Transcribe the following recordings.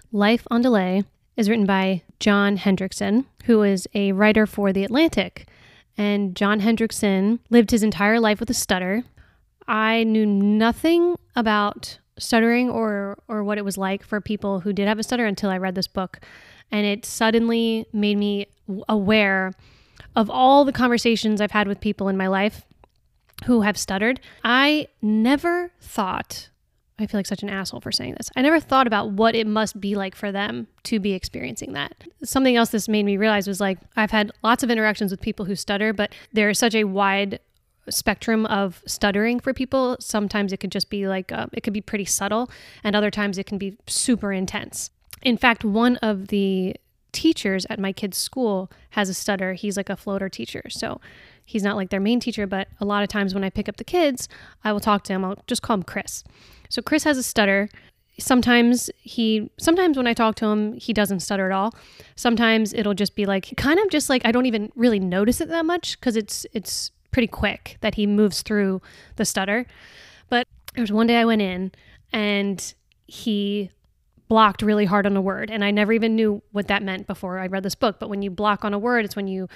Life on Delay is written by John Hendrickson, who is a writer for The Atlantic. And John Hendrickson lived his entire life with a stutter. I knew nothing about stuttering or what it was like for people who did have a stutter until I read this book. And it suddenly made me aware of all the conversations I've had with people in my life who have stuttered. I never thought, I feel like such an asshole for saying this, I never thought about what it must be like for them to be experiencing that. Something else this made me realize was like, I've had lots of interactions with people who stutter, but there is such a wide spectrum of stuttering for people. Sometimes it could just be like, it could be pretty subtle, and other times it can be super intense. In fact, one of the teachers at my kid's school has a stutter. He's like a floater teacher. So he's not like their main teacher, but a lot of times when I pick up the kids, I will talk to him. I'll just call him Chris. So Chris has a stutter. Sometimes when I talk to him, he doesn't stutter at all. Sometimes it'll just be like, kind of just like, I don't even really notice it that much because it's pretty quick that he moves through the stutter. But there was one day I went in and he blocked really hard on a word, and I never even knew what that meant before I read this book. But when you block on a word, it's when you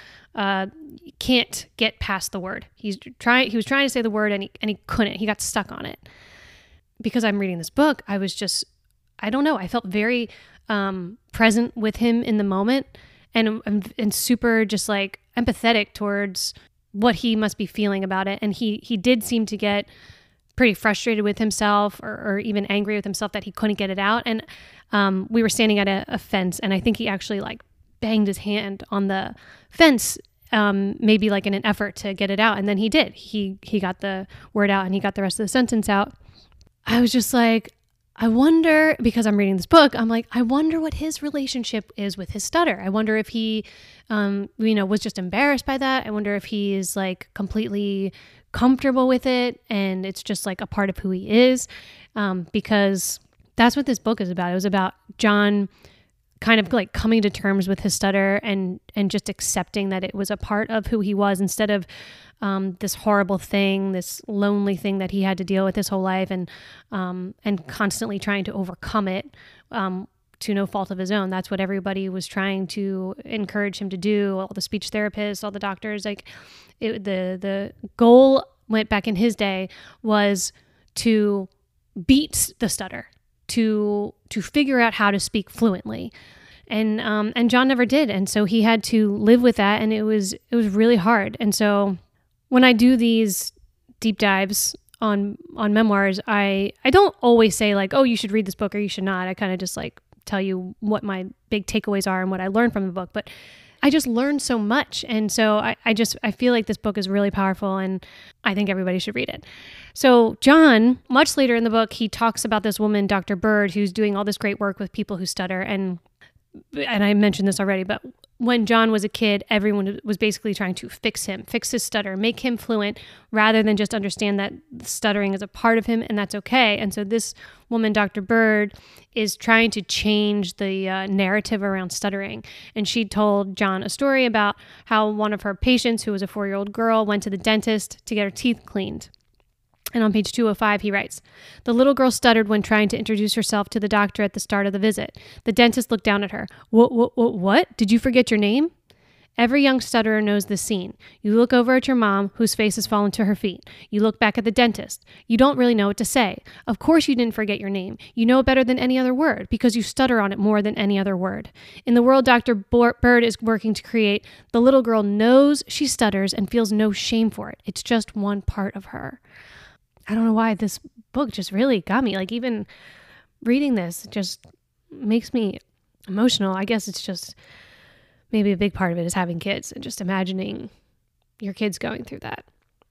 can't get past the word. He was trying to say the word and he couldn't. He got stuck on it. Because I'm reading this book, I was just, I don't know, I felt very present with him in the moment, and super just like empathetic towards what he must be feeling about it. And he did seem to get pretty frustrated with himself or even angry with himself that he couldn't get it out. And we were standing at a fence, and I think he actually like banged his hand on the fence, maybe like in an effort to get it out. And then he did. He got the word out and he got the rest of the sentence out. I was just like, I wonder, because I'm reading this book, I'm like, I wonder what his relationship is with his stutter. I wonder if he, was just embarrassed by that. I wonder if he is like completely comfortable with it and it's just like a part of who he is, because that's what this book is about. It was about John kind of like coming to terms with his stutter and just accepting that it was a part of who he was, instead of this horrible thing, this lonely thing that he had to deal with his whole life, and constantly trying to overcome it to no fault of his own. That's what everybody was trying to encourage him to do. All the speech therapists, all the doctors, like the goal went back in his day was to beat the stutter, to figure out how to speak fluently. And John never did. And so he had to live with that. And it was really hard. And so when I do these deep dives on memoirs, I don't always say like, oh, you should read this book or you should not. I kind of just like tell you what my big takeaways are and what I learned from the book. But I just learned so much. And so I feel like this book is really powerful, and I think everybody should read it. So John, much later in the book, he talks about this woman, Dr. Bird, who's doing all this great work with people who stutter. And I mentioned this already, but when John was a kid, everyone was basically trying to fix his stutter, make him fluent, rather than just understand that stuttering is a part of him and that's okay. And so this woman, Dr. Bird, is trying to change the narrative around stuttering. And she told John a story about how one of her patients, who was a 4-year-old girl, went to the dentist to get her teeth cleaned. And on page 205, he writes, "The little girl stuttered when trying to introduce herself to the doctor at the start of the visit. The dentist looked down at her. What? Did you forget your name?" Every young stutterer knows this scene. You look over at your mom, whose face has fallen to her feet. You look back at the dentist. You don't really know what to say. Of course you didn't forget your name. You know it better than any other word because you stutter on it more than any other word. In the world Dr. Bird is working to create, the little girl knows she stutters and feels no shame for it. It's just one part of her. I don't know why this book just really got me. Like, even reading this just makes me emotional. I guess it's just maybe a big part of it is having kids and just imagining your kids going through that.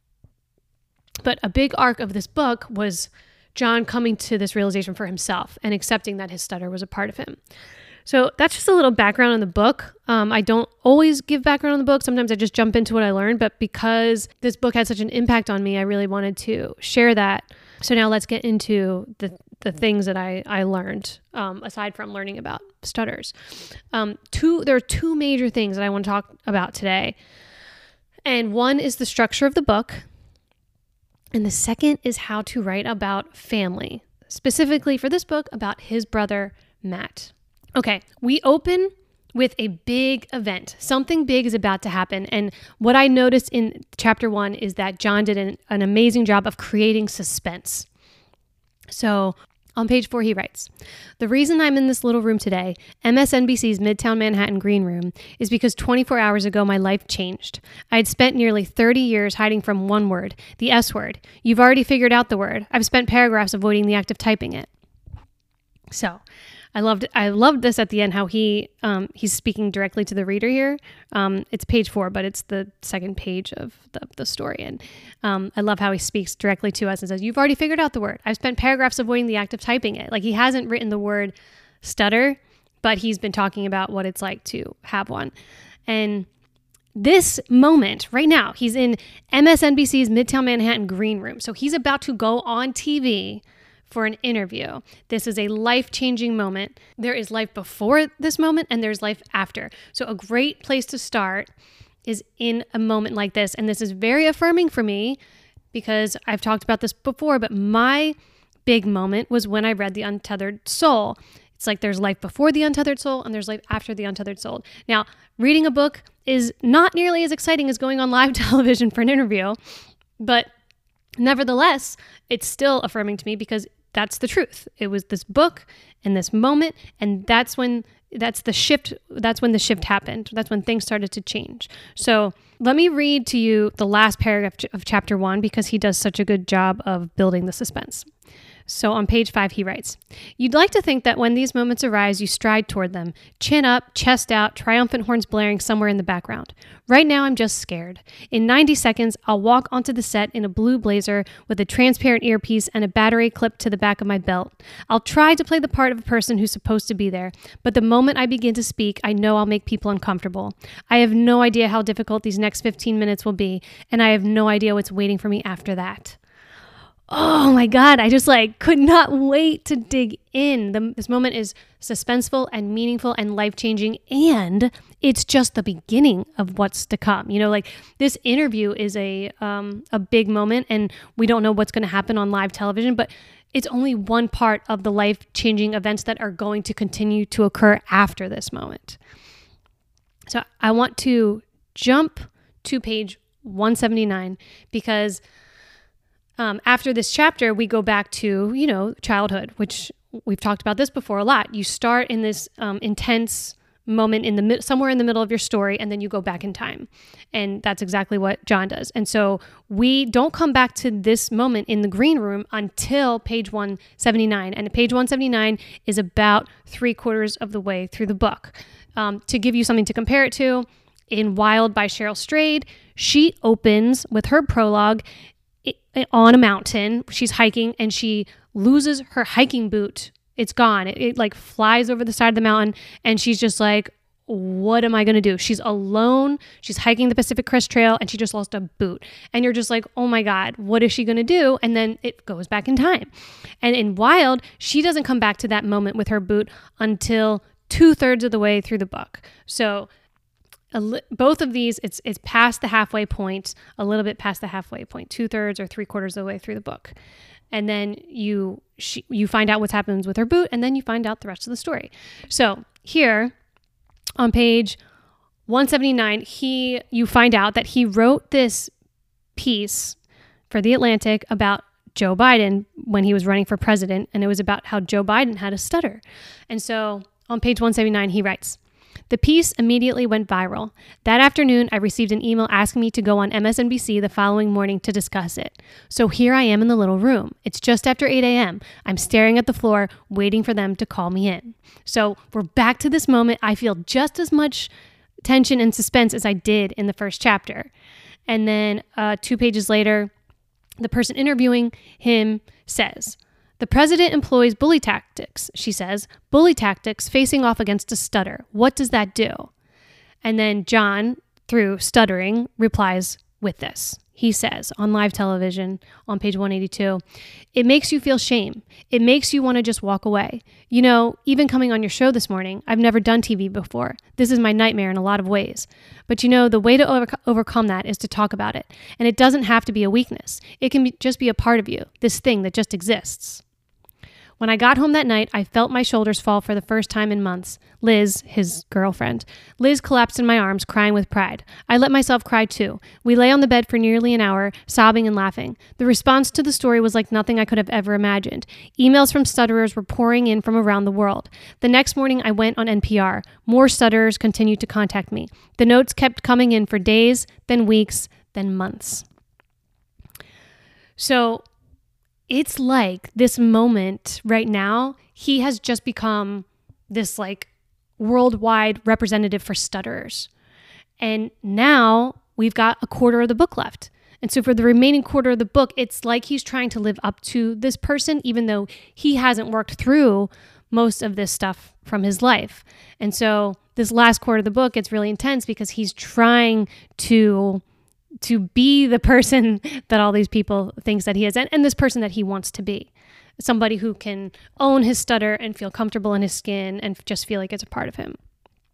But a big arc of this book was John coming to this realization for himself and accepting that his stutter was a part of him. So that's just a little background on the book. I don't always give background on the book. Sometimes I just jump into what I learned, but because this book had such an impact on me, I really wanted to share that. So now let's get into the things that I learned, aside from learning about stutters. There are two major things that I want to talk about today. And one is the structure of the book. And the second is how to write about family, specifically for this book about his brother, Matt. Okay, we open with a big event. Something big is about to happen. And what I noticed in chapter 1 is that John did an amazing job of creating suspense. So on page 4, he writes, "The reason I'm in this little room today, MSNBC's Midtown Manhattan Green Room, is because 24 hours ago my life changed. I had spent nearly 30 years hiding from one word, the S word. You've already figured out the word. I've spent paragraphs avoiding the act of typing it." So I loved this at the end, how he's speaking directly to the reader here. It's page 4, but it's the second page of the story. And I love how he speaks directly to us and says, "You've already figured out the word. I've spent paragraphs avoiding the act of typing it." Like, he hasn't written the word stutter, but he's been talking about what it's like to have one. And this moment right now, he's in MSNBC's Midtown Manhattan Green Room. So he's about to go on TV for an interview. This is a life-changing moment. There is life before this moment and there's life after. So a great place to start is in a moment like this. And this is very affirming for me because I've talked about this before, but my big moment was when I read The Untethered Soul. It's like there's life before The Untethered Soul and there's life after The Untethered Soul. Now, reading a book is not nearly as exciting as going on live television for an interview, but nevertheless, it's still affirming to me because that's the truth. It was this book and this moment, and that's when the shift happened. That's when things started to change. So let me read to you the last paragraph of chapter 1 because he does such a good job of building the suspense. So on page 5, he writes, "You'd like to think that when these moments arise, you stride toward them, chin up, chest out, triumphant horns blaring somewhere in the background. Right now, I'm just scared. In 90 seconds, I'll walk onto the set in a blue blazer with a transparent earpiece and a battery clipped to the back of my belt. I'll try to play the part of a person who's supposed to be there, but the moment I begin to speak, I know I'll make people uncomfortable. I have no idea how difficult these next 15 minutes will be, and I have no idea what's waiting for me after that." Oh my God, I just could not wait to dig in. This moment is suspenseful and meaningful and life-changing, and it's just the beginning of what's to come. This interview is a big moment, and we don't know what's going to happen on live television, but it's only one part of the life-changing events that are going to continue to occur after this moment. So I want to jump to page 179 because after this chapter, we go back to, childhood, which we've talked about this before a lot. You start in this intense moment somewhere in the middle of your story, and then you go back in time. And that's exactly what John does. And so we don't come back to this moment in the green room until page 179. And page 179 is about 3/4 of the way through the book. To give you something to compare it to, in Wild by Cheryl Strayed, she opens with her prologue on a mountain. She's hiking and she loses her hiking boot. It's gone. It flies over the side of the mountain and she's just like, what am I going to do? She's alone. She's hiking the Pacific Crest Trail and she just lost a boot. And you're just like, oh my God, what is she going to do? And then it goes back in time. And in Wild, she doesn't come back to that moment with her boot until 2/3 of the way through the book. So both of these, it's past the halfway point, a little bit past the halfway point, 2/3 or 3/4 of the way through the book. And then you find out what happens with her boot, and then you find out the rest of the story. So here on page 179, you find out that he wrote this piece for The Atlantic about Joe Biden when he was running for president, and it was about how Joe Biden had a stutter. And so on page 179, he writes, "The piece immediately went viral. That afternoon, I received an email asking me to go on MSNBC the following morning to discuss it. So here I am in the little room. It's just after 8 a.m. I'm staring at the floor, waiting for them to call me in." So we're back to this moment. I feel just as much tension and suspense as I did in the first chapter. And then 2 pages later, the person interviewing him says, "The president employs bully tactics," she says. "Bully tactics facing off against a stutter. What does that do?" And then John, through stuttering, replies with this. He says on live television on page 182, "It makes you feel shame. It makes you want to just walk away. Even coming on your show this morning, I've never done TV before. This is my nightmare in a lot of ways. But the way to overcome that is to talk about it. And it doesn't have to be a weakness. It can just be a part of you, this thing that just exists." When I got home that night, I felt my shoulders fall for the first time in months. Liz, his girlfriend. Liz collapsed in my arms, crying with pride. I let myself cry too. We lay on the bed for nearly an hour, sobbing and laughing. The response to the story was like nothing I could have ever imagined. Emails from stutterers were pouring in from around the world. The next morning, I went on NPR. More stutterers continued to contact me. The notes kept coming in for days, then weeks, then months. So it's like this moment right now, he has just become this like worldwide representative for stutterers. And now we've got a quarter of the book left. And so for the remaining quarter of the book, it's like he's trying to live up to this person, even though he hasn't worked through most of this stuff from his life. And so this last quarter of the book, it's really intense because he's trying to be the person that all these people thinks that he is, and this person that he wants to be. Somebody who can own his stutter and feel comfortable in his skin and just feel like it's a part of him.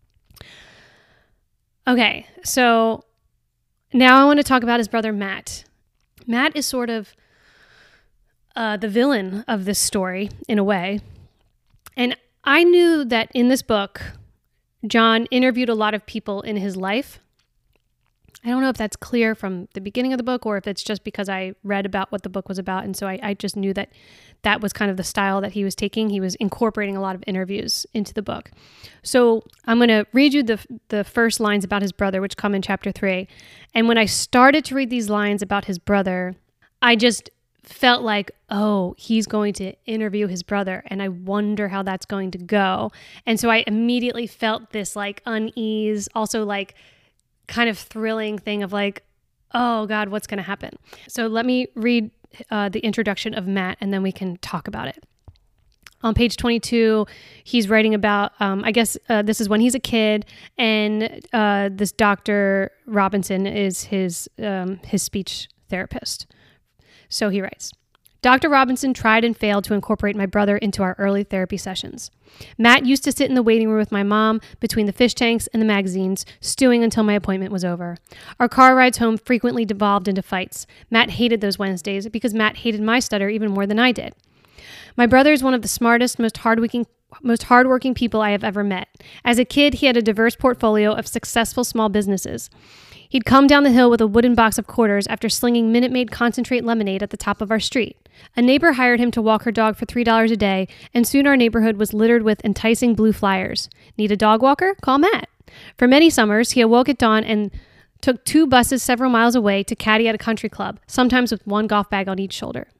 Okay, so now I want to talk about his brother, Matt. Matt is sort of the villain of this story in a way. And I knew that in this book, John interviewed a lot of people in his life. I don't know if that's clear from the beginning of the book or if it's just because I read about what the book was about. And so I just knew that that was kind of the style that he was taking. He was incorporating a lot of interviews into the book. So I'm going to read you the first lines about his brother, which come in chapter 3. And when I started to read these lines about his brother, I just felt like, oh, he's going to interview his brother. And I wonder how that's going to go. And so I immediately felt this like unease, also like kind of thrilling thing of like, oh God, what's going to happen? So let me read the introduction of Matt and then we can talk about it. On page 22, he's writing about, I guess this is when he's a kid and this Dr. Robinson is his speech therapist. So he writes, Dr. Robinson tried and failed to incorporate my brother into our early therapy sessions. Matt used to sit in the waiting room with my mom between the fish tanks and the magazines, stewing until my appointment was over. Our car rides home frequently devolved into fights. Matt hated those Wednesdays because Matt hated my stutter even more than I did. My brother is one of the smartest, most hardworking people I have ever met. As a kid, he had a diverse portfolio of successful small businesses. He'd come down the hill with a wooden box of quarters after slinging Minute Maid concentrate lemonade at the top of our street. A neighbor hired him to walk her dog for $3 a day, and soon our neighborhood was littered with enticing blue flyers. Need a dog walker? Call Matt. For many summers, he awoke at dawn and took 2 buses several miles away to caddy at a country club, sometimes with 1 golf bag on each shoulder.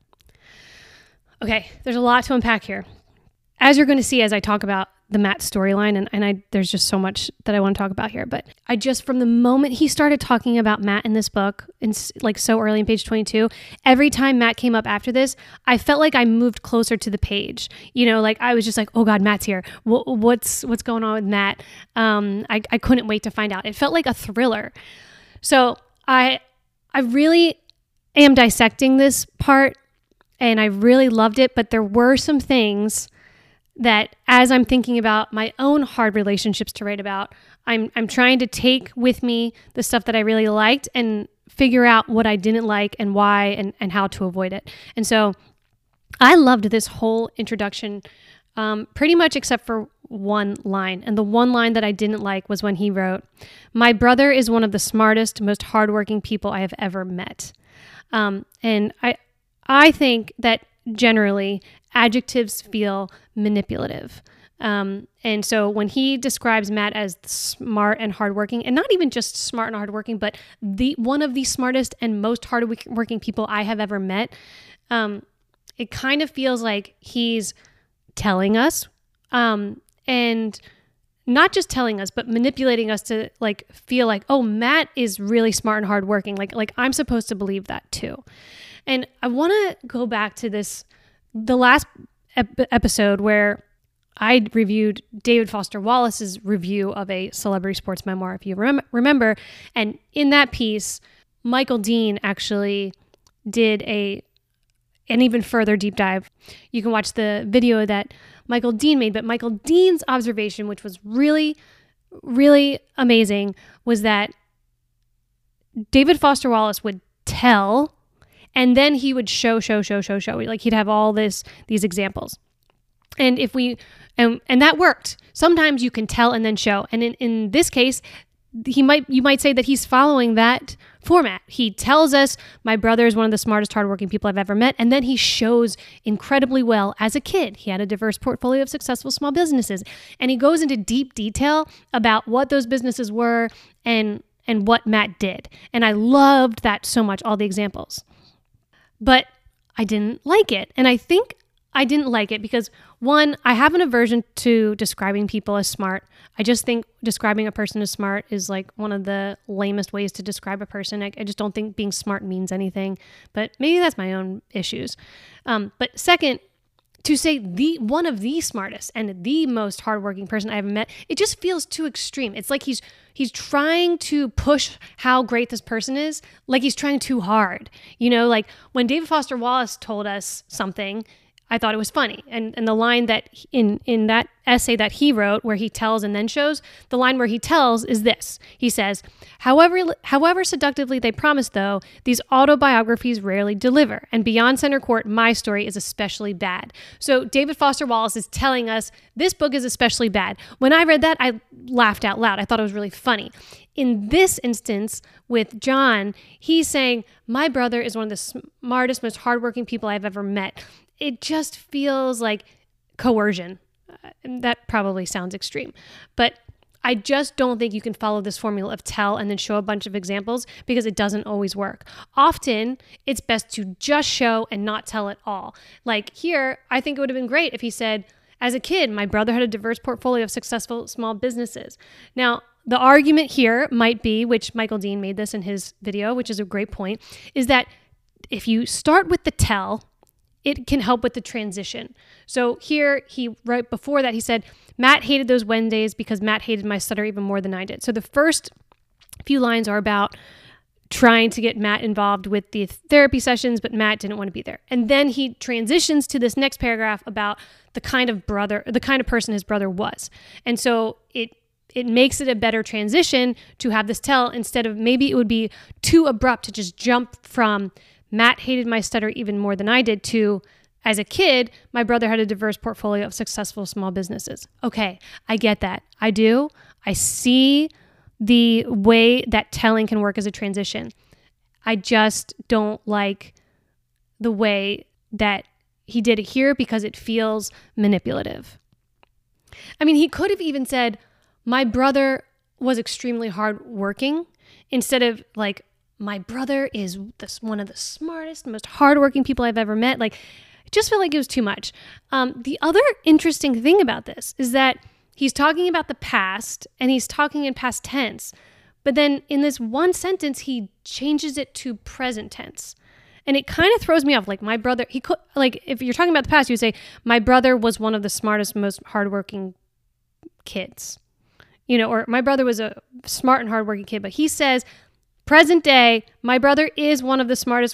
Okay, there's a lot to unpack here. As you're going to see as I talk about the Matt storyline, and there's just so much that I want to talk about here, but I just, from the moment he started talking about Matt in this book, like so early in page 22, every time Matt came up after this, I felt like I moved closer to the page. You know, like I was just like, oh God, Matt's here. What's going on with Matt? I couldn't wait to find out. It felt like a thriller. So I really am dissecting this part, and I really loved it, but there were some things that as I'm thinking about my own hard relationships to write about, I'm trying to take with me the stuff that I really liked and figure out what I didn't like and why and how to avoid it. And so I loved this whole introduction pretty much except for one line. And the one line that I didn't like was when he wrote, "My brother is one of the smartest, most hardworking people I have ever met." And I think that generally adjectives feel manipulative. And so when he describes Matt as smart and hardworking, and not even just smart and hardworking, but one of the smartest and most hardworking people I have ever met, it kind of feels like he's telling us, and not just telling us, but manipulating us to like feel like, oh, Matt is really smart and hardworking. Like I'm supposed to believe that too. And I want to go back to the last episode where I reviewed David Foster Wallace's review of a celebrity sports memoir, if you remember. And in that piece, Michael Dean actually did an even further deep dive. You can watch the video that Michael Dean made, but Michael Dean's observation, which was really, really amazing, was that David Foster Wallace would tell, and then he would show. Like he'd have all these examples. And if we, and that worked. Sometimes you can tell and then show. And in this case, you might say that he's following that format. He tells us my brother is one of the smartest, hardworking people I've ever met. And then he shows incredibly well as a kid. He had a diverse portfolio of successful small businesses. And he goes into deep detail about what those businesses were and what Matt did. And I loved that so much, all the examples. But I didn't like it. And I think I didn't like it because, one, I have an aversion to describing people as smart. I just think describing a person as smart is like one of the lamest ways to describe a person. I just don't think being smart means anything, but maybe that's my own issues. But second, to say one of the smartest and the most hardworking person I ever met, it just feels too extreme. It's like he's trying to push how great this person is, like he's trying too hard. You know, like when David Foster Wallace told us something, I thought it was funny. And the line that in that essay that he wrote where he tells and then shows, the line where he tells is this. He says, however seductively they promise, though, these autobiographies rarely deliver. And beyond center court, my story is especially bad. So David Foster Wallace is telling us this book is especially bad. When I read that, I laughed out loud. I thought it was really funny. In this instance with John, he's saying, my brother is one of the smartest, most hardworking people I've ever met. It just feels like coercion. That probably sounds extreme, but I just don't think you can follow this formula of tell and then show a bunch of examples because it doesn't always work. Often it's best to just show and not tell at all. Like here, I think it would have been great if he said, as a kid, my brother had a diverse portfolio of successful small businesses. Now, the argument here might be, which Michael Dean made this in his video, which is a great point, is that if you start with the tell, it can help with the transition. So here, right before that, he said, Matt hated those Wednesdays because Matt hated my stutter even more than I did. So the first few lines are about trying to get Matt involved with the therapy sessions, but Matt didn't want to be there. And then he transitions to this next paragraph about the kind of person his brother was. And so it makes it a better transition to have this tell instead of maybe it would be too abrupt to just jump from Matt hated my stutter even more than I did to, as a kid, my brother had a diverse portfolio of successful small businesses. Okay, I get that. I do. I see the way that telling can work as a transition. I just don't like the way that he did it here because it feels manipulative. I mean, he could have even said, my brother was extremely hardworking instead of like, my brother is one of the smartest, most hardworking people I've ever met. Like, I just felt like it was too much. The other interesting thing about this is that he's talking about the past and he's talking in past tense. But then in this one sentence, he changes it to present tense. And it kind of throws me off. Like my brother, he could, like, if you're talking about the past, you would say, my brother was one of the smartest, most hardworking kids. You know, or my brother was a smart and hardworking kid. But he says, present day, my brother is one of the smartest,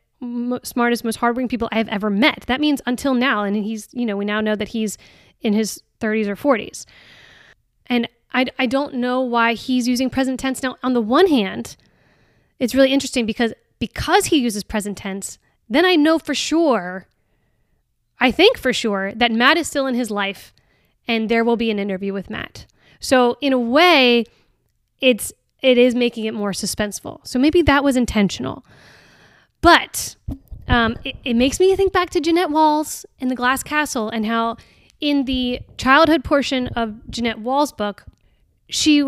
most hardworking people I have ever met. That means until now. And he's, we now know that he's in his 30s or 40s. And I don't know why he's using present tense. Now, on the one hand, it's really interesting because he uses present tense, then I know for sure, I think for sure that Matt is still in his life and there will be an interview with Matt. So in a way, it is making it more suspenseful. So maybe that was intentional. But it makes me think back to Jeanette Walls in The Glass Castle and how in the childhood portion of Jeanette Walls' book, she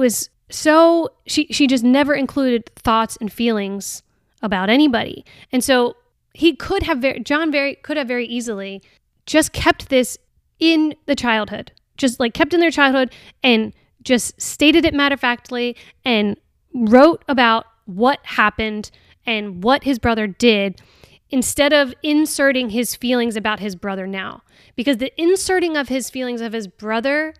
just never included thoughts and feelings about anybody. And so John could have very easily just kept this in the childhood, just like kept in their childhood and just stated it matter-of-factly and wrote about what happened and what his brother did instead of inserting his feelings about his brother now. Because the inserting of his feelings of his brother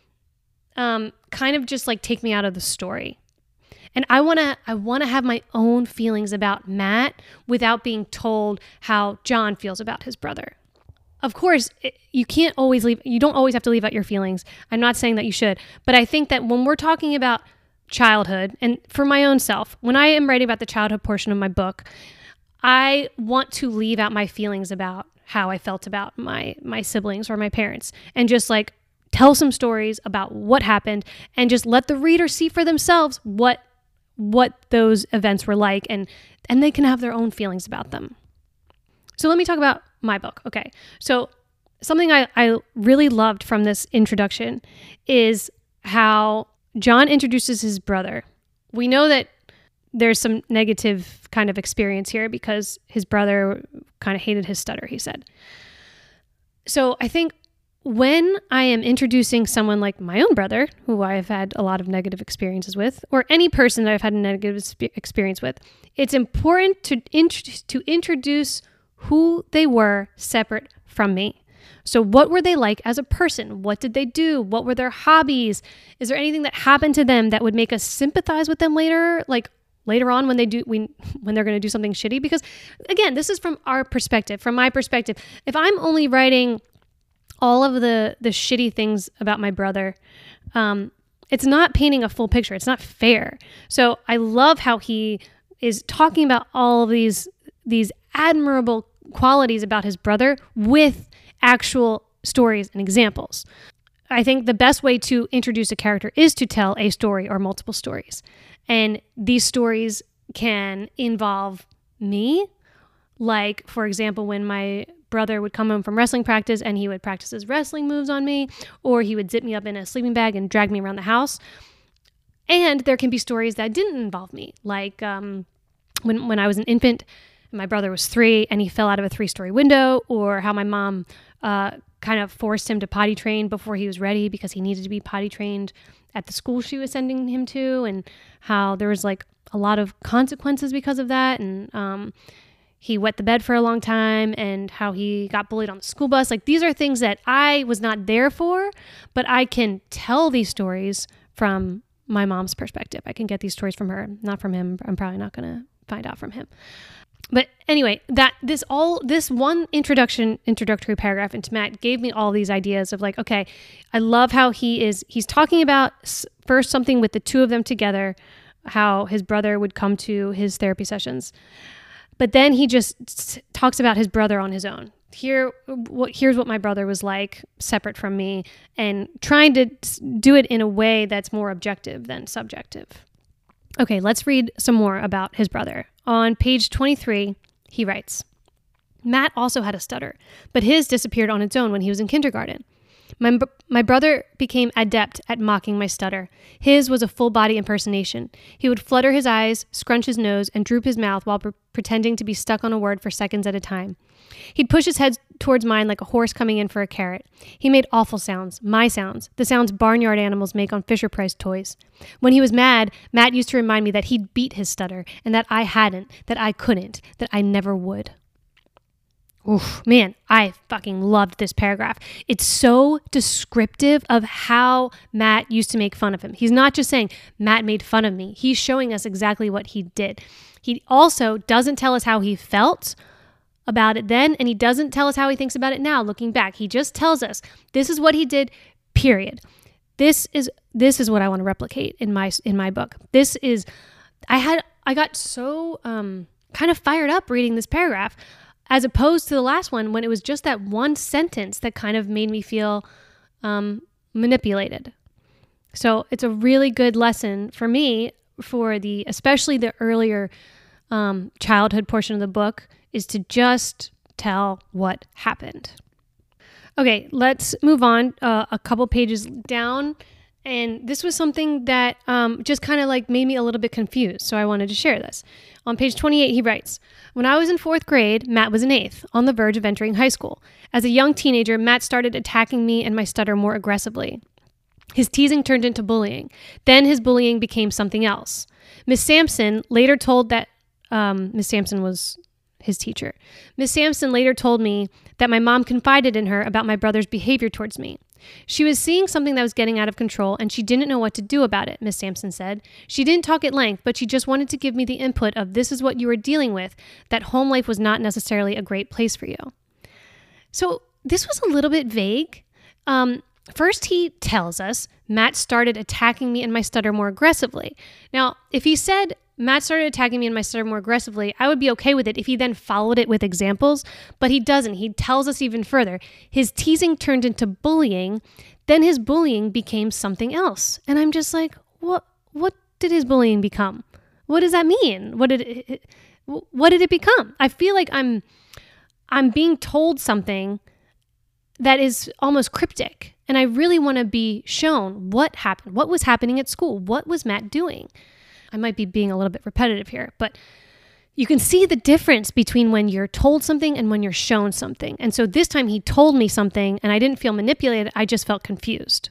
kind of just like take me out of the story. And I want to have my own feelings about Matt without being told how John feels about his brother. Of course, you don't always have to leave out your feelings. I'm not saying that you should, but I think that when we're talking about childhood, and for my own self, when I am writing about the childhood portion of my book, I want to leave out my feelings about how I felt about my siblings or my parents, and just like tell some stories about what happened and just let the reader see for themselves what those events were like, and they can have their own feelings about them. So let me talk about my book. Okay. So something I really loved from this introduction is how John introduces his brother. We know that there's some negative kind of experience here because his brother kind of hated his stutter, he said. So I think when I am introducing someone like my own brother, who I have had a lot of negative experiences with, or any person that I've had a negative experience with, it's important to introduce who they were separate from me. So what were they like as a person? What did they do? What were their hobbies? Is there anything that happened to them that would make us sympathize with them later? Like later on when they're going to do something shitty? Because again, this is from our perspective, from my perspective. If I'm only writing all of the shitty things about my brother, it's not painting a full picture. It's not fair. So I love how he is talking about all of these admirable qualities about his brother with actual stories and examples. I think the best way to introduce a character is to tell a story or multiple stories. And these stories can involve me. Like, for example, when my brother would come home from wrestling practice and he would practice his wrestling moves on me, or he would zip me up in a sleeping bag and drag me around the house. And there can be stories that didn't involve me. Like when I was an infant, my brother was 3 and he fell out of a 3-story window, or how my mom kind of forced him to potty train before he was ready because he needed to be potty trained at the school she was sending him to, and how there was like a lot of consequences because of that. And he wet the bed for a long time, and how he got bullied on the school bus. Like, these are things that I was not there for, but I can tell these stories from my mom's perspective. I can get these stories from her, not from him. I'm probably not going to find out from him. But anyway, this one introductory paragraph into Matt gave me all these ideas of like, okay, I love how he's talking about first something with the two of them together, how his brother would come to his therapy sessions. But then he just talks about his brother on his own. Here's what my brother was like separate from me, and trying to do it in a way that's more objective than subjective. Okay, let's read some more about his brother. On page 23, he writes, Matt also had a stutter, but his disappeared on its own when he was in kindergarten. My brother became adept at mocking my stutter. His was a full-body impersonation. He would flutter his eyes, scrunch his nose, and droop his mouth while pretending to be stuck on a word for seconds at a time. He'd push his head towards mine like a horse coming in for a carrot. He made awful sounds, my sounds, the sounds barnyard animals make on Fisher-Price toys. When he was mad, Matt used to remind me that he'd beat his stutter, and that I hadn't, that I couldn't, that I never would. Oof, man, I fucking loved this paragraph. It's so descriptive of how Matt used to make fun of him. He's not just saying, Matt made fun of me. He's showing us exactly what he did. He also doesn't tell us how he felt about it then, and he doesn't tell us how he thinks about it now, looking back. He just tells us, this is what he did, period. This is what I want to replicate in my book. I got so kind of fired up reading this paragraph, as opposed to the last one when it was just that one sentence that kind of made me feel manipulated. So it's a really good lesson for me for especially the earlier childhood portion of the book, is to just tell what happened. Okay, let's move on a couple pages down. And this was something that just kind of like made me a little bit confused. So I wanted to share this. On page 28, he writes, when I was in 4th grade, Matt was in 8th, on the verge of entering high school. As a young teenager, Matt started attacking me and my stutter more aggressively. His teasing turned into bullying. Then his bullying became something else. Miss Sampson later told that, Miss Sampson was his teacher. Miss Sampson later told me that my mom confided in her about my brother's behavior towards me. She was seeing something that was getting out of control, and she didn't know what to do about it, Miss Sampson said. She didn't talk at length, but she just wanted to give me the input of this is what you were dealing with, that home life was not necessarily a great place for you. So this was a little bit vague. First, he tells us Matt started attacking me and my stutter more aggressively. Now, if he said Matt started attacking me and my stutter more aggressively, I would be okay with it if he then followed it with examples, but he doesn't. He tells us even further. His teasing turned into bullying, then his bullying became something else. And I'm just like, what did his bullying become? What does that mean? What did it become? I feel like I'm being told something that is almost cryptic, and I really want to be shown what happened, what was happening at school, what was Matt doing. I might be being a little bit repetitive here, but you can see the difference between when you're told something and when you're shown something. And so this time he told me something and I didn't feel manipulated. I just felt confused.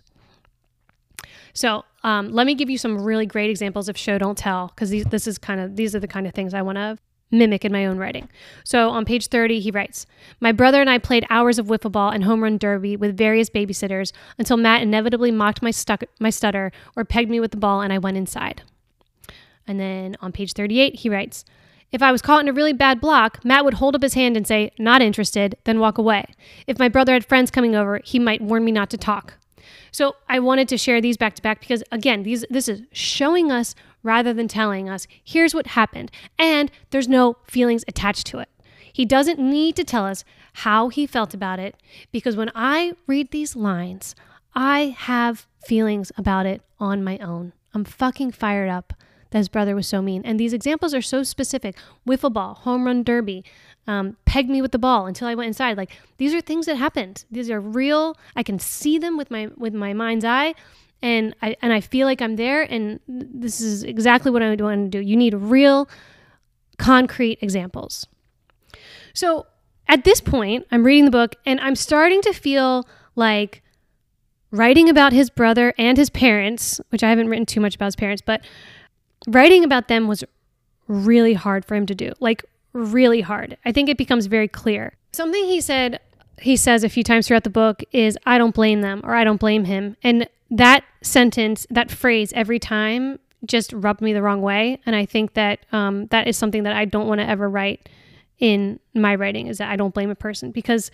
So let me give you some really great examples of show, don't tell, because these are the kind of things I want to mimic in my own writing. So on page 30, he writes, "My brother and I played hours of wiffle ball and home run derby with various babysitters until Matt inevitably mocked my stutter or pegged me with the ball and I went inside." And then on page 38, he writes, "If I was caught in a really bad block, Matt would hold up his hand and say, 'Not interested,' then walk away. If my brother had friends coming over, he might warn me not to talk." So I wanted to share these back to back because, again, this is showing us rather than telling us, here's what happened. And there's no feelings attached to it. He doesn't need to tell us how he felt about it, because when I read these lines, I have feelings about it on my own. I'm fucking fired up that his brother was so mean. And these examples are so specific. Wiffle ball, home run derby, pegged me with the ball until I went inside. Like, these are things that happened. These are real. I can see them with my mind's eye. And I feel like I'm there. And this is exactly what I want to do. You need real, concrete examples. So at this point, I'm reading the book and I'm starting to feel like writing about his brother and his parents, which I haven't written too much about his parents, but writing about them was really hard for him to do, like really hard. I think it becomes very clear. Something he says a few times throughout the book is, "I don't blame them," or "I don't blame him." And that sentence, that phrase every time just rubbed me the wrong way. And I think that that is something that I don't want to ever write in my writing, is that I don't blame a person because,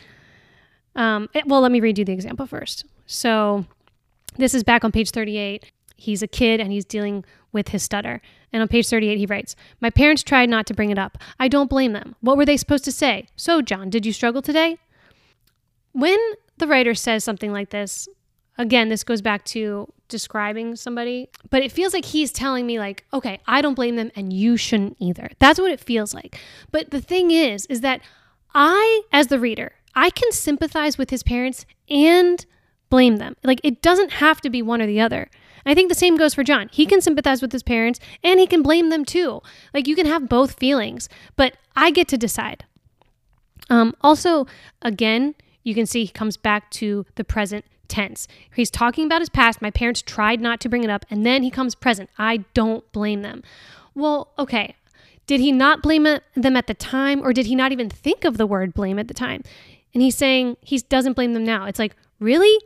let me read you the example first. So this is back on page 38. He's a kid and he's dealing with his stutter. And on page 38, he writes, "My parents tried not to bring it up. I don't blame them. What were they supposed to say? 'So, John, did you struggle today?'" When the writer says something like this, again, this goes back to describing somebody, but it feels like he's telling me like, okay, I don't blame them and you shouldn't either. That's what it feels like. But the thing is that I, as the reader, I can sympathize with his parents and blame them. Like, it doesn't have to be one or the other. I think the same goes for John. He can sympathize with his parents and he can blame them too. Like, you can have both feelings, but I get to decide. Also, again, you can see he comes back to the present tense. He's talking about his past. My parents tried not to bring it up. And then he comes present. I don't blame them. Well, okay. Did he not blame them at the time, or did he not even think of the word blame at the time? And he's saying he doesn't blame them now. It's like, really?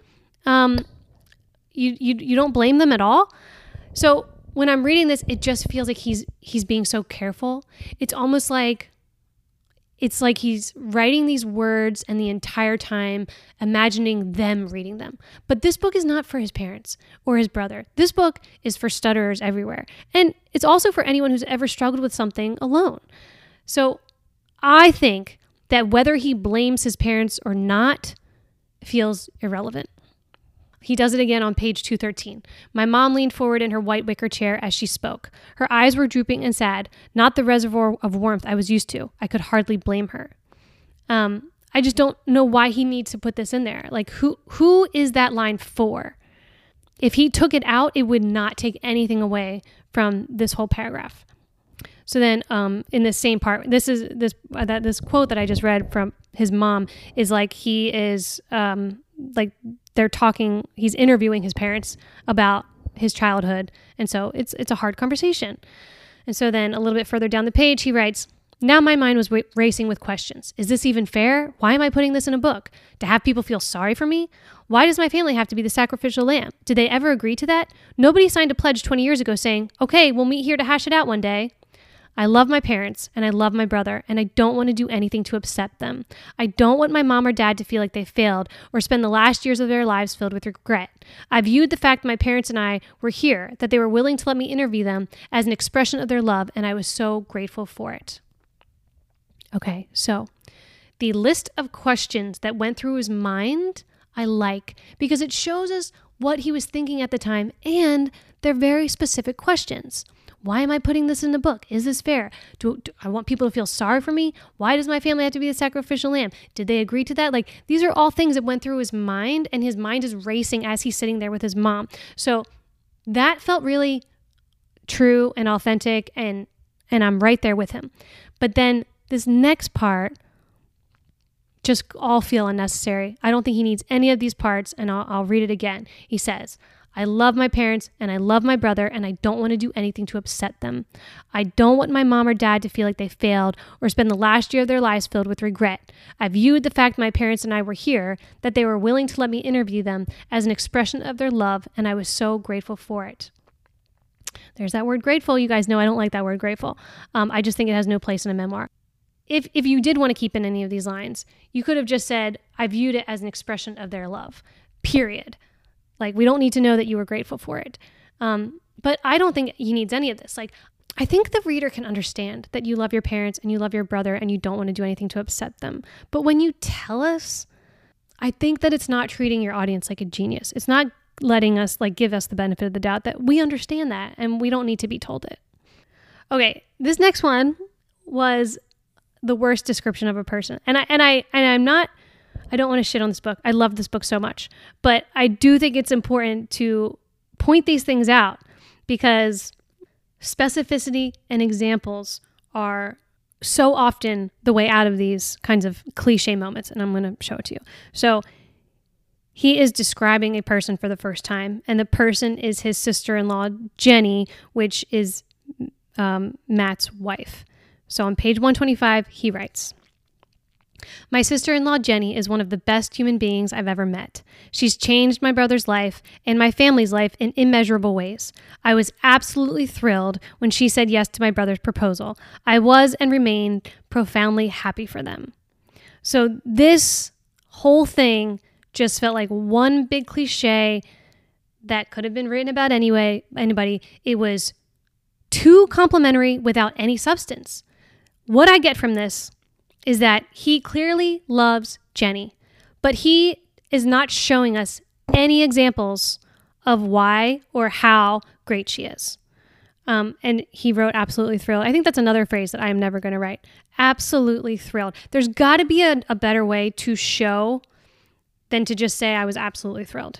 You don't blame them at all? So when I'm reading this, it just feels like he's being so careful. It's almost like he's writing these words and the entire time imagining them reading them. But this book is not for his parents or his brother. This book is for stutterers everywhere. And it's also for anyone who's ever struggled with something alone. So I think that whether he blames his parents or not feels irrelevant. He does it again on page 213. "My mom leaned forward in her white wicker chair as she spoke. Her eyes were drooping and sad, not the reservoir of warmth I was used to. I could hardly blame her." I just don't know why he needs to put this in there. Like, who is that line for? If he took it out, it would not take anything away from this whole paragraph. So then in this same part, this quote that I just read from his mom is like he is like they're talking, he's interviewing his parents about his childhood. And so it's a hard conversation. And so then a little bit further down the page, he writes, "Now my mind was racing with questions. Is this even fair? Why am I putting this in a book? To have people feel sorry for me? Why does my family have to be the sacrificial lamb? Did they ever agree to that? Nobody signed a pledge 20 years ago saying, okay, we'll meet here to hash it out one day. I love my parents and I love my brother, and I don't want to do anything to upset them. I don't want my mom or dad to feel like they failed or spend the last years of their lives filled with regret. I viewed the fact my parents and I were here, that they were willing to let me interview them, as an expression of their love, and I was so grateful for it. Okay, so the list of questions that went through his mind, I like, because it shows us what he was thinking at the time, and they're very specific questions. Why am I putting this in the book? Is this fair? Do I want people to feel sorry for me? Why does my family have to be the sacrificial lamb? Did they agree to that? Like, these are all things that went through his mind, and his mind is racing as he's sitting there with his mom. So that felt really true and authentic, and I'm right there with him. But then this next part just all feel unnecessary. I don't think he needs any of these parts, and I'll read it again. He says, I love my parents and I love my brother, and I don't want to do anything to upset them. I don't want my mom or dad to feel like they failed or spend the last year of their lives filled with regret. I viewed the fact my parents and I were here, that they were willing to let me interview them, as an expression of their love, and I was so grateful for it. There's that word grateful. You guys know I don't like that word grateful. I just think it has no place in a memoir. If you did want to keep in any of these lines, you could have just said, I viewed it as an expression of their love, period. Like, we don't need to know that you were grateful for it. But I don't think he needs any of this. Like, I think the reader can understand that you love your parents and you love your brother and you don't want to do anything to upset them. But when you tell us, I think that it's not treating your audience like a genius. It's not letting us, like, give us the benefit of the doubt that we understand that and we don't need to be told it. Okay, this next one was the worst description of a person. And I don't want to shit on this book. I love this book so much. But I do think it's important to point these things out, because specificity and examples are so often the way out of these kinds of cliche moments. And I'm going to show it to you. So he is describing a person for the first time, and the person is his sister-in-law, Jenny, which is Matt's wife. So on page 125, he writes, my sister-in-law, Jenny, is one of the best human beings I've ever met. She's changed my brother's life and my family's life in immeasurable ways. I was absolutely thrilled when she said yes to my brother's proposal. I was and remain profoundly happy for them. So this whole thing just felt like one big cliche that could have been written about anybody. It was too complimentary without any substance. What I get from this is that he clearly loves Jenny, but he is not showing us any examples of why or how great she is. And he wrote absolutely thrilled. I think that's another phrase that I am never going to write. Absolutely thrilled. There's got to be a better way to show than to just say I was absolutely thrilled.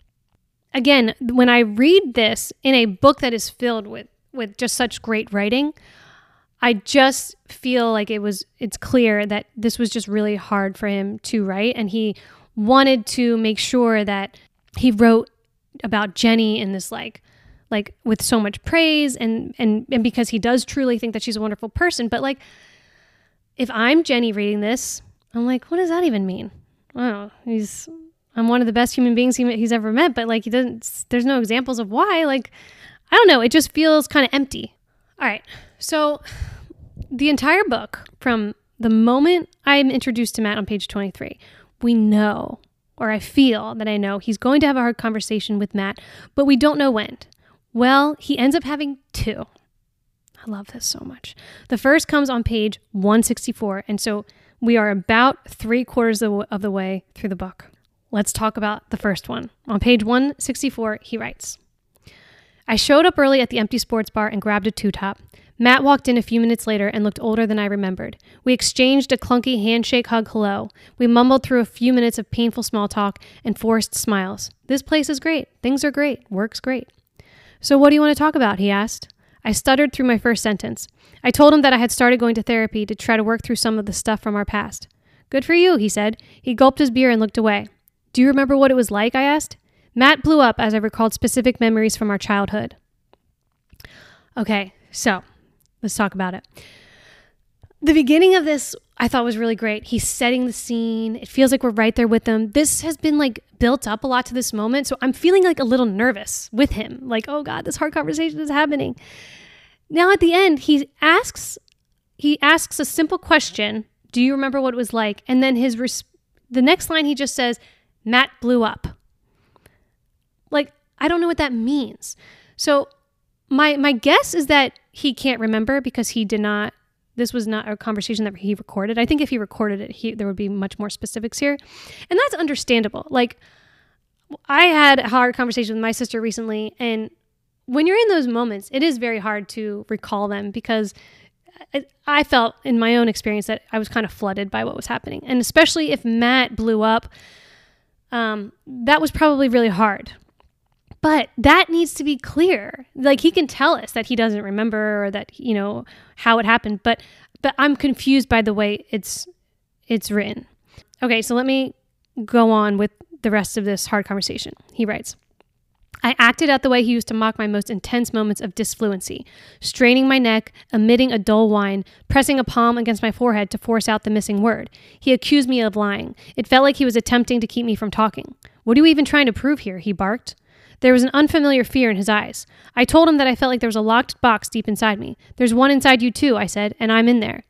Again, when I read this in a book that is filled with just such great writing, I just feel like it's clear that this was just really hard for him to write, and he wanted to make sure that he wrote about Jenny in this like with so much praise and because he does truly think that she's a wonderful person. But like, if I'm Jenny reading this, I'm like, what does that even mean? Oh, I'm one of the best human beings he's ever met, but like there's no examples of why. Like, I don't know, it just feels kind of empty. All right, so the entire book, from the moment I'm introduced to Matt on page 23, we know, or I feel that I know, he's going to have a hard conversation with Matt, but we don't know when. Well, he ends up having two. I love this so much. The first comes on page 164, and so we are about 3/4 of the way through the book. Let's talk about the first one. On page 164, he writes, I showed up early at the empty sports bar and grabbed a two-top. Matt walked in a few minutes later and looked older than I remembered. We exchanged a clunky handshake hug hello. We mumbled through a few minutes of painful small talk and forced smiles. This place is great. Things are great. Work's great. So what do you want to talk about? He asked. I stuttered through my first sentence. I told him that I had started going to therapy to try to work through some of the stuff from our past. Good for you, he said. He gulped his beer and looked away. Do you remember what it was like? I asked. Matt blew up as I recalled specific memories from our childhood. Okay, so let's talk about it. The beginning of this I thought was really great. He's setting the scene. It feels like we're right there with them. This has been like built up a lot to this moment. So I'm feeling like a little nervous with him. Like, oh God, this hard conversation is happening. Now at the end, he asks a simple question. Do you remember what it was like? And then the next line he just says, Matt blew up. Like, I don't know what that means. So my guess is that he can't remember because this was not a conversation that he recorded. I think if he recorded it, there would be much more specifics here. And that's understandable. Like, I had a hard conversation with my sister recently, and when you're in those moments, it is very hard to recall them because I felt in my own experience that I was kind of flooded by what was happening. And especially if Matt blew up, that was probably really hard. But that needs to be clear. Like, he can tell us that he doesn't remember or that, how it happened. But I'm confused by the way it's written. Okay, so let me go on with the rest of this hard conversation. He writes, I acted out the way he used to mock my most intense moments of disfluency, straining my neck, emitting a dull whine, pressing a palm against my forehead to force out the missing word. He accused me of lying. It felt like he was attempting to keep me from talking. What are you even trying to prove here? He barked. There was an unfamiliar fear in his eyes. I told him that I felt like there was a locked box deep inside me. There's one inside you too, I said, and I'm in there.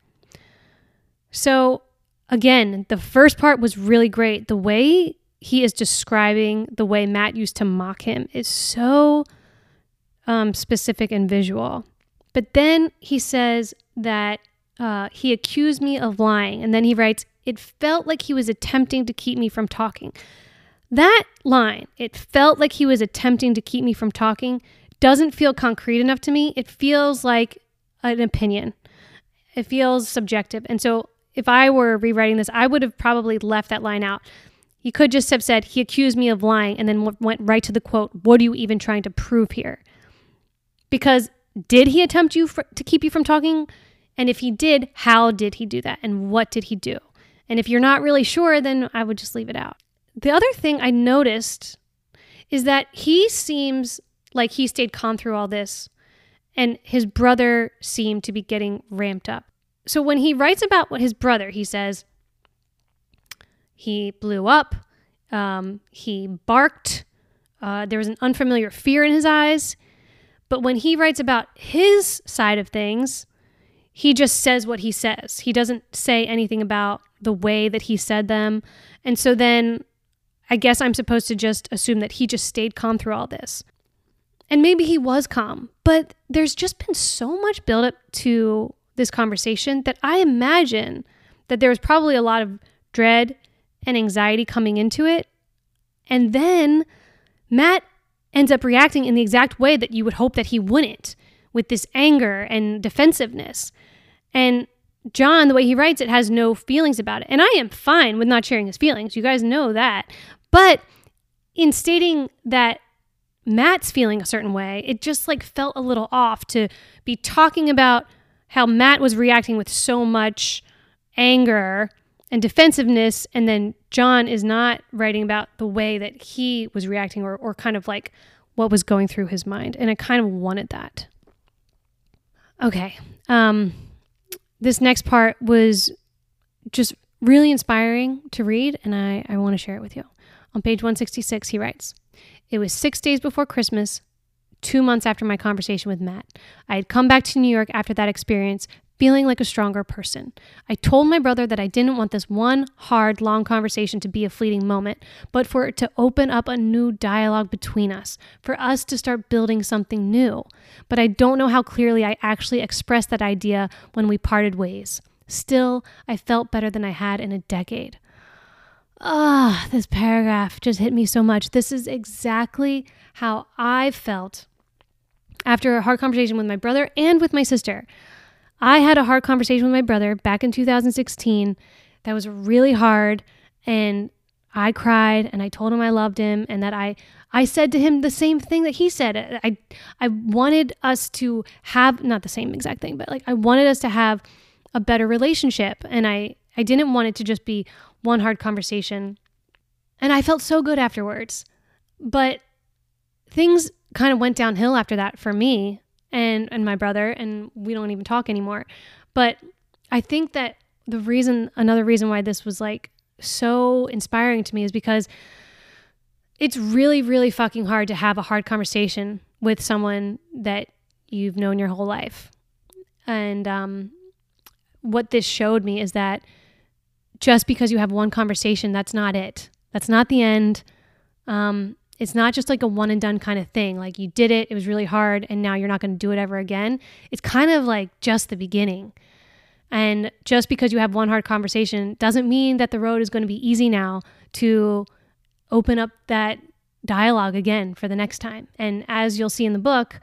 So, again, the first part was really great. The way he is describing the way Matt used to mock him is so specific and visual. But then he says that he accused me of lying. And then he writes, it felt like he was attempting to keep me from talking. That line, it felt like he was attempting to keep me from talking, doesn't feel concrete enough to me. It feels like an opinion. It feels subjective. And so if I were rewriting this, I would have probably left that line out. He could just have said, he accused me of lying, and then went right to the quote, what are you even trying to prove here? Because did he attempt to keep you from talking? And if he did, how did he do that? And what did he do? And if you're not really sure, then I would just leave it out. The other thing I noticed is that he seems like he stayed calm through all this, and his brother seemed to be getting ramped up. So when he writes about what his brother, he says, he blew up, he barked, there was an unfamiliar fear in his eyes. But when he writes about his side of things, he just says what he says. He doesn't say anything about the way that he said them. And so then I guess I'm supposed to just assume that he just stayed calm through all this. And maybe he was calm, but there's just been so much buildup to this conversation that I imagine that there was probably a lot of dread and anxiety coming into it. And then Matt ends up reacting in the exact way that you would hope that he wouldn't, with this anger and defensiveness. And John, the way he writes it, has no feelings about it. And I am fine with not sharing his feelings. You guys know that. But in stating that Matt's feeling a certain way, it just felt a little off to be talking about how Matt was reacting with so much anger and defensiveness, and then John is not writing about the way that he was reacting or kind of like what was going through his mind. And I kind of wanted that. Okay. This next part was just really inspiring to read, and I want to share it with you. On page 166, he writes, it was 6 days before Christmas, 2 months after my conversation with Matt. I had come back to New York after that experience, feeling like a stronger person. I told my brother that I didn't want this one hard, long conversation to be a fleeting moment, but for it to open up a new dialogue between us, for us to start building something new. But I don't know how clearly I actually expressed that idea when we parted ways. Still, I felt better than I had in a decade. This paragraph just hit me so much. This is exactly how I felt after a hard conversation with my brother and with my sister. I had a hard conversation with my brother back in 2016 that was really hard, and I cried and I told him I loved him and that I said to him the same thing that he said. I wanted us to have, not the same exact thing, but I wanted us to have a better relationship, and I didn't want it to just be one hard conversation. And I felt so good afterwards. But things kind of went downhill after that for me and my brother, and we don't even talk anymore. But I think that another reason why this was so inspiring to me is because it's really, really fucking hard to have a hard conversation with someone that you've known your whole life. And what this showed me is that just because you have one conversation, that's not it. That's not the end. It's not just like a one and done kind of thing. Like you did it, it was really hard, and now you're not going to do it ever again. It's kind of like just the beginning. And just because you have one hard conversation doesn't mean that the road is going to be easy now to open up that dialogue again for the next time. And as you'll see in the book,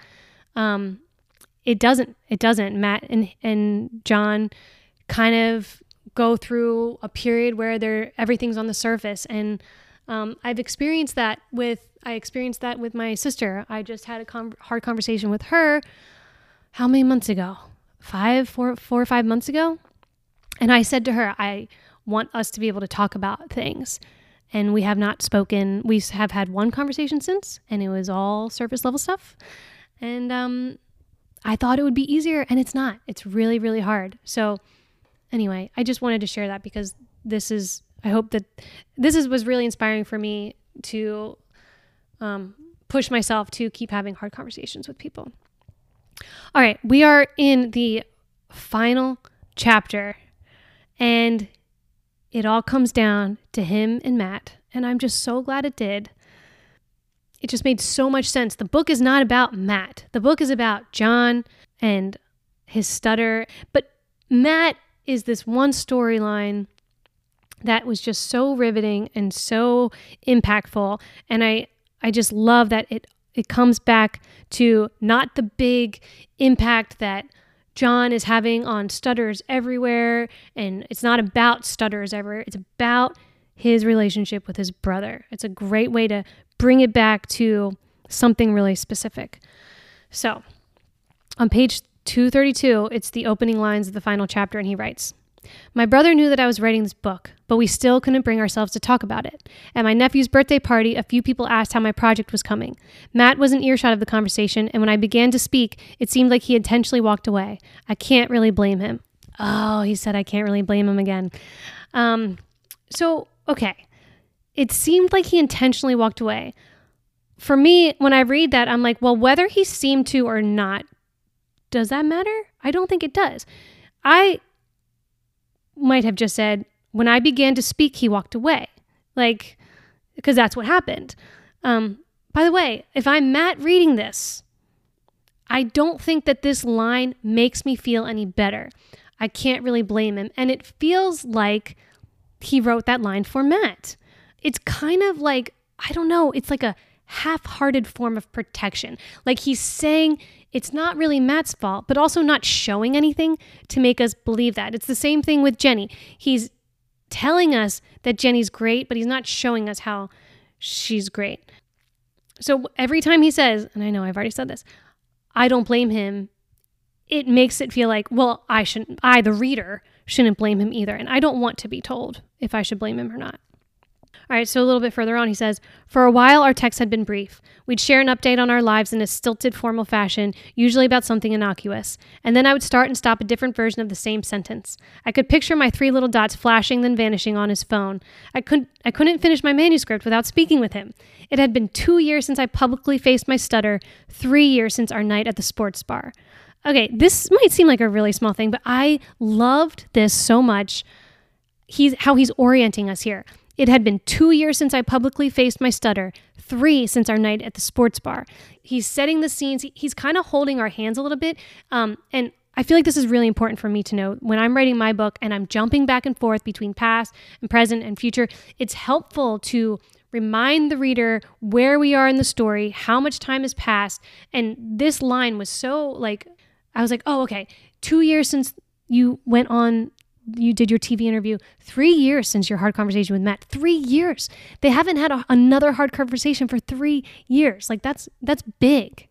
it doesn't. Matt and John kind of go through a period where everything's on the surface. And I experienced that with my sister. I just had a hard conversation with her. How many months ago? 4 or 5 months ago. And I said to her, I want us to be able to talk about things. And we have not spoken. We have had one conversation since, and it was all surface level stuff. And I thought it would be easier, and it's not. It's really, really hard. So anyway, I just wanted to share that because I hope that was really inspiring for me to push myself to keep having hard conversations with people. All right, we are in the final chapter, and it all comes down to him and Matt, and I'm just so glad it did. It just made so much sense. The book is not about Matt. The book is about John and his stutter, but Matt is this one storyline that was just so riveting and so impactful, and I just love that it comes back to not the big impact that John is having on stutters everywhere, and it's not about stutters everywhere. It's about his relationship with his brother. It's a great way to bring it back to something really specific. So on page 232, it's the opening lines of the final chapter, and he writes, "My brother knew that I was writing this book, but we still couldn't bring ourselves to talk about it. At my nephew's birthday party, a few people asked how my project was coming. Matt was in earshot of the conversation, and when I began to speak, it seemed like he intentionally walked away. I can't really blame him." Oh, he said, I can't really blame him again. Okay. It seemed like he intentionally walked away. For me, when I read that, I'm like, well, whether he seemed to or not, does that matter? I don't think it does. I might have just said, when I began to speak, he walked away. Because that's what happened. By the way, if I'm Matt reading this, I don't think that this line makes me feel any better. I can't really blame him. And it feels like he wrote that line for Matt. It's kind of like, I don't know, it's like a half-hearted form of protection. Like he's saying it's not really Matt's fault, but also not showing anything to make us believe that. It's the same thing with Jenny. He's telling us that Jenny's great, but he's not showing us how she's great. So every time he says, and I know I've already said this, I don't blame him, it makes it feel like, well, I, the reader, shouldn't blame him either. And I don't want to be told if I should blame him or not. All right, so a little bit further on, he says, "For a while, our texts had been brief. We'd share an update on our lives in a stilted, formal fashion, usually about something innocuous. And then I would start and stop a different version of the same sentence. I could picture my 3 little dots flashing, then vanishing on his phone. I couldn't finish my manuscript without speaking with him. It had been 2 years since I publicly faced my stutter, 3 years since our night at the sports bar." Okay, this might seem like a really small thing, but I loved this so much. How he's orienting us here. It had been 2 years since I publicly faced my stutter, 3 since our night at the sports bar. He's setting the scenes. He's kind of holding our hands a little bit. And I feel like this is really important for me to know when I'm writing my book and I'm jumping back and forth between past and present and future. It's helpful to remind the reader where we are in the story, how much time has passed. And this line was so I was like, oh, okay, 2 years since you did your TV interview, 3 years since your hard conversation with Matt, 3 years. They haven't had another hard conversation for 3 years. That's big.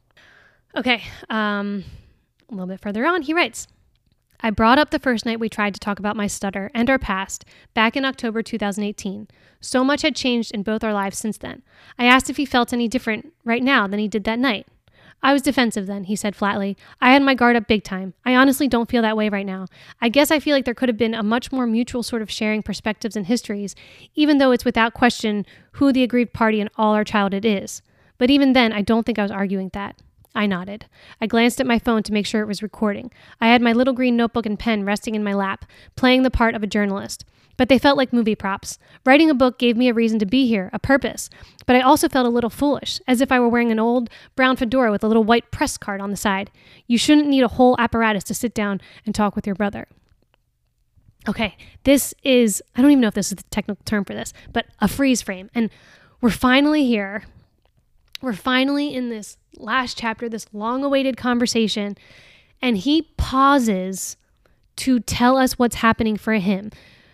Okay. A little bit further on, he writes, "I brought up the first night we tried to talk about my stutter and our past back in October 2018. So much had changed in both our lives since then. I asked if he felt any different right now than he did that night. I was defensive then," he said flatly. "I had my guard up big time. I honestly don't feel that way right now. I guess I feel like there could have been a much more mutual sort of sharing perspectives and histories, even though it's without question who the aggrieved party in all our childhood is. But even then, I don't think I was arguing that. I nodded. I glanced at my phone to make sure it was recording. I had my little green notebook and pen resting in my lap, playing the part of a journalist. But they felt like movie props. Writing a book gave me a reason to be here, a purpose. But I also felt a little foolish, as if I were wearing an old brown fedora with a little white press card on the side. You shouldn't need a whole apparatus to sit down and talk with your brother. Okay, this is, I don't even know if this is the technical term for this, but a freeze frame. And we're finally here. We're finally in this last chapter, this long-awaited conversation, and he pauses to tell us what's happening for him.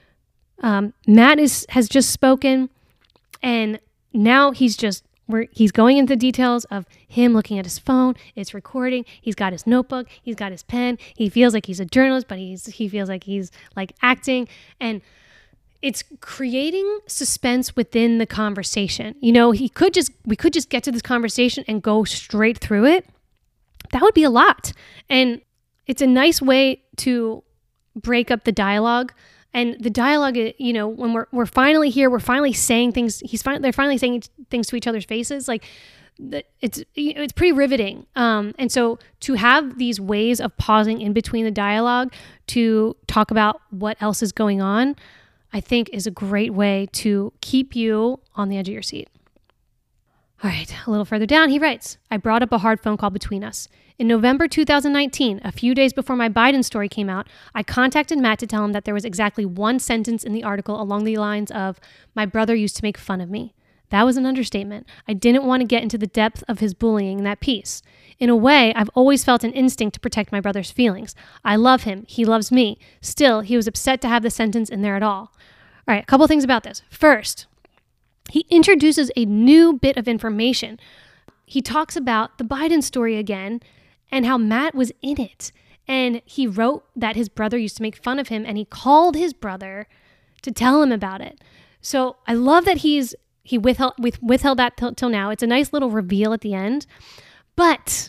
Matt has just spoken, and now he's going into details of him looking at his phone. It's recording. He's got his notebook. He's got his pen. He feels like he's a journalist, but he feels like he's like acting, and it's creating suspense within the conversation. You know, we could just get to this conversation and go straight through it. That would be a lot, and it's a nice way to break up the dialogue. And the dialogue, you know, when we're finally here, we're finally saying things. They're finally saying things to each other's faces. Like, it's pretty riveting. And so to have these ways of pausing in between the dialogue to talk about what else is going on, I think is a great way to keep you on the edge of your seat. All right, a little further down, he writes, I brought up a hard phone call between us. In November 2019, a few days before my Biden story came out, I contacted Matt to tell him that there was exactly one sentence in the article along the lines of, my brother used to make fun of me. That was an understatement. I didn't want to get into the depth of his bullying in that piece. In a way, I've always felt an instinct to protect my brother's feelings. I love him. He loves me. Still, he was upset to have the sentence in there at all. All right, a couple things about this. First, he introduces a new bit of information. He talks about the Biden story again and how Matt was in it. And he wrote that his brother used to make fun of him, and he called his brother to tell him about it. So I love that he withheld that till now. It's a nice little reveal at the end. But,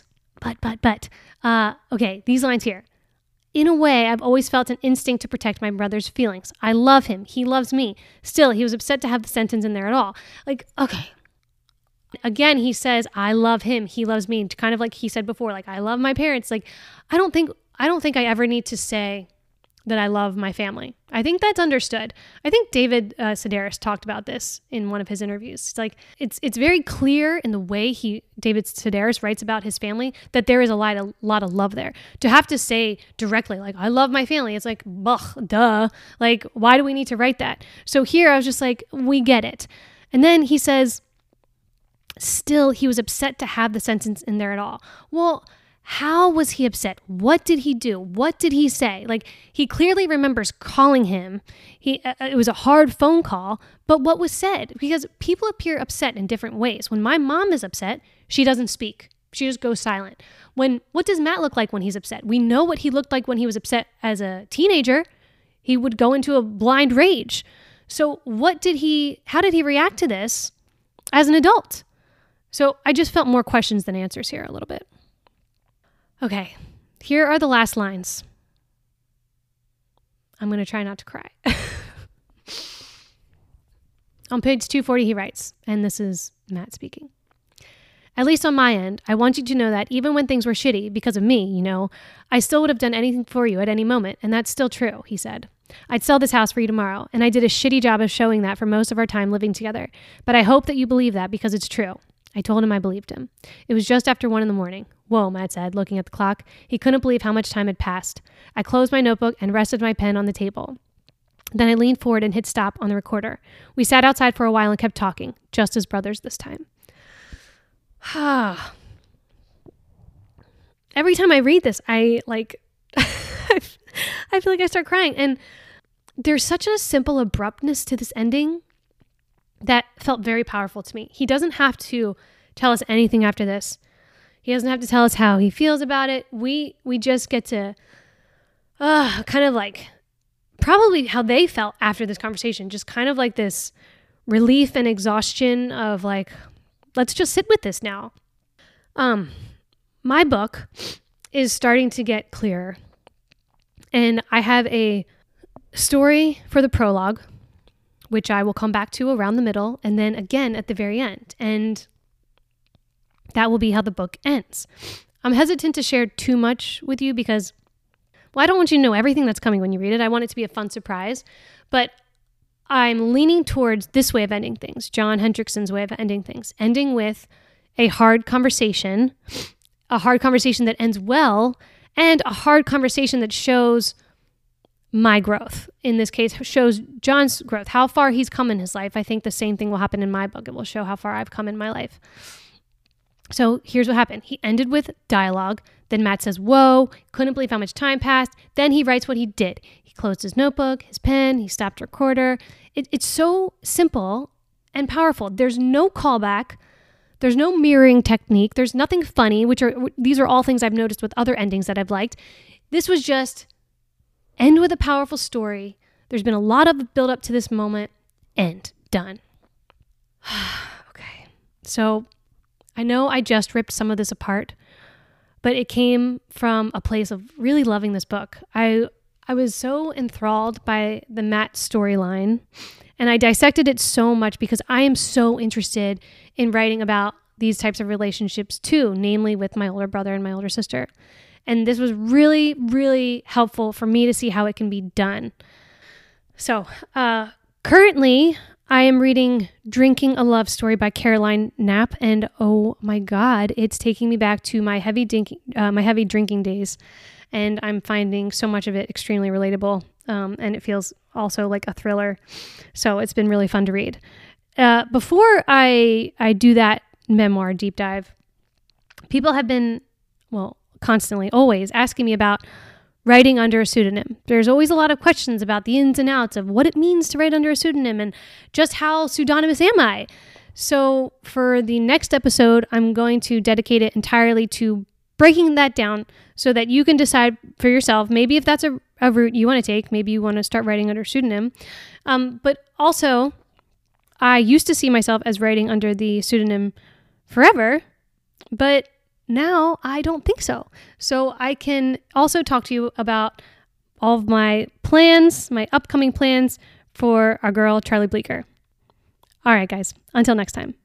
okay, these lines here. In a way, I've always felt an instinct to protect my brother's feelings. I love him. He loves me. Still, he was upset to have the sentence in there at all. Like, okay. Again, he says, I love him. He loves me. Kind of like he said before, like, I love my parents. Like, I don't think I ever need to say that I love my family. I think that's understood. I think David Sedaris talked about this in one of his interviews. It's like, it's very clear in the way David Sedaris writes about his family that there is a lot of love there. To have to say directly, like, I love my family, it's like, duh. Like, why do we need to write that? So here I was just like, we get it. And then he says, still, he was upset to have the sentence in there at all. Well, how was he upset? What did he do? What did he say? Like, he clearly remembers calling him. It was a hard phone call, but what was said? Because people appear upset in different ways. When my mom is upset, she doesn't speak. She just goes silent. What does Matt look like when he's upset? We know what he looked like when he was upset as a teenager. He would go into a blind rage. So how did he react to this as an adult? So I just felt more questions than answers here a little bit. Okay, here are the last lines. I'm going to try not to cry. On page 240, he writes, and this is Matt speaking. At least on my end, I want you to know that even when things were shitty because of me, you know, I still would have done anything for you at any moment, and that's still true, he said. I'd sell this house for you tomorrow, and I did a shitty job of showing that for most of our time living together, but I hope that you believe that because it's true. I told him I believed him. It was just after 1 a.m. Whoa, Matt said, looking at the clock. He couldn't believe how much time had passed. I closed my notebook and rested my pen on the table. Then I leaned forward and hit stop on the recorder. We sat outside for a while and kept talking, just as brothers this time. Every time I read this, I feel like I start crying. And there's such a simple abruptness to this ending that felt very powerful to me. He doesn't have to tell us anything after this. He doesn't have to tell us how he feels about it. We just get to kind of like probably how they felt after this conversation. Just kind of like this relief and exhaustion of like, let's just sit with this now. My book is starting to get clearer. And I have a story for the prologue, which I will come back to around the middle, and then again at the very end. And that will be how the book ends. I'm hesitant to share too much with you because, well, I don't want you to know everything that's coming when you read it. I want it to be a fun surprise, but I'm leaning towards this way of ending things, John Hendrickson's way of ending things, ending with a hard conversation that ends well, and a hard conversation that shows my growth. In this case, shows John's growth, how far he's come in his life. I think the same thing will happen in my book. It will show how far I've come in my life. So here's what happened. He ended with dialogue. Then Matt says, whoa, couldn't believe how much time passed. Then he writes what he did. He closed his notebook, his pen, he stopped recorder. It's so simple and powerful. There's no callback. There's no mirroring technique. There's nothing funny, these are all things I've noticed with other endings that I've liked. This was just end with a powerful story. There's been a lot of build up to this moment. End. Done. Okay. So I know I just ripped some of this apart, but it came from a place of really loving this book. I was so enthralled by the Matt storyline, and I dissected it so much because I am so interested in writing about these types of relationships too, namely with my older brother and my older sister. And this was really, really helpful for me to see how it can be done. So currently, I am reading Drinking a Love Story by Caroline Knapp, and oh my God, it's taking me back to my heavy drinking days, and I'm finding so much of it extremely relatable, and it feels also like a thriller, so it's been really fun to read. Before I do that memoir deep dive, people have been, constantly, always asking me about writing under a pseudonym. There's always a lot of questions about the ins and outs of what it means to write under a pseudonym and just how pseudonymous am I? So for the next episode, I'm going to dedicate it entirely to breaking that down so that you can decide for yourself, maybe if that's a route you want to take, maybe you want to start writing under pseudonym. But also, I used to see myself as writing under the pseudonym forever, but now I don't think so. So I can also talk to you about all of my plans, my upcoming plans for our girl, Charlie Bleecker. All right, guys, until next time.